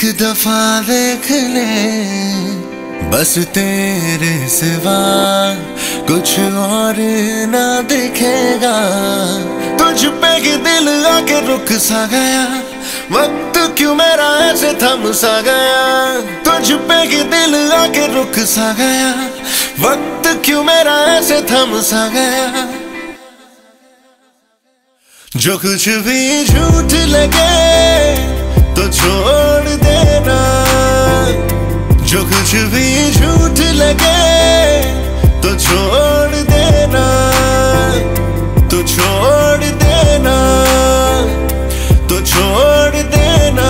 दफा देख ले, बस तेरे सिवा कुछ और ना दिखेगा। तुझ पे कि दिल आके रुक सा गया, वक्त क्यों मेरा ऐसे थम सा गया। तुझ पे कि दिल आके रुक सा गया, वक्त क्यों मेरा ऐसे थम सा गया। जो कुछ भी झूठ लगे तो छोड़ देना, जो कुछ भी झूठ लगे तो छोड़ देना, तो छोड़ देना, तो छोड़ देना।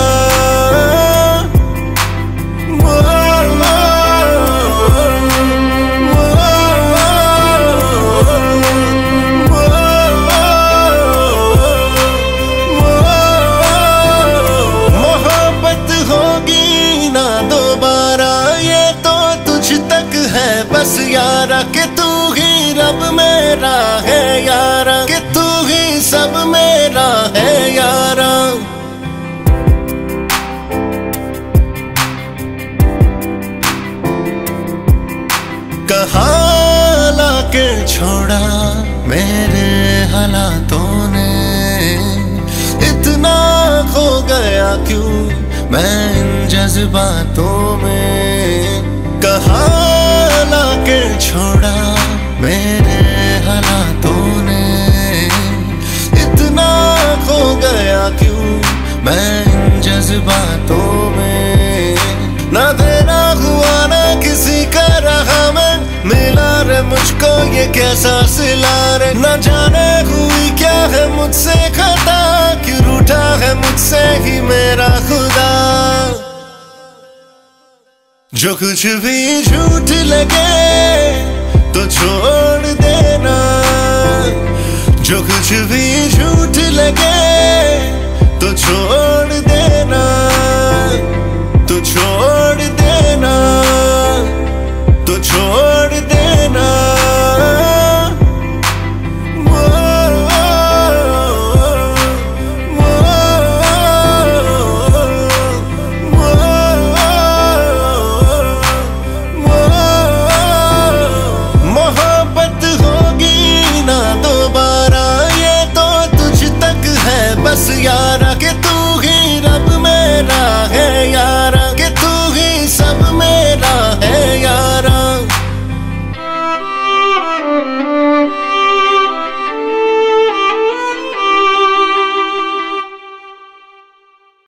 बस यारा कि तू ही रब मेरा है यारा, कि तू ही सब मेरा है यारा। कहाँ लाके छोड़ा मेरे हालातों ने, इतना खो गया क्यों मैं इन जज्बातों में। कहाँ लाके छोड़ा मेरे हालातों ने, इतना खो गया क्यों मैं इन जज्बातों में। ना देना हुआ ना किसी का रहा मैं, मिला रे मुझको ये कैसा सिला रे। न जाने हुई क्या है मुझसे खता, क्यों रूठा है मुझसे ही मेरा खुदा। जो कुछ भी झूठ लगे तो छोड़ देना, जो कुछ भी झूठ लगे तो छोड़ देना, तो छोड़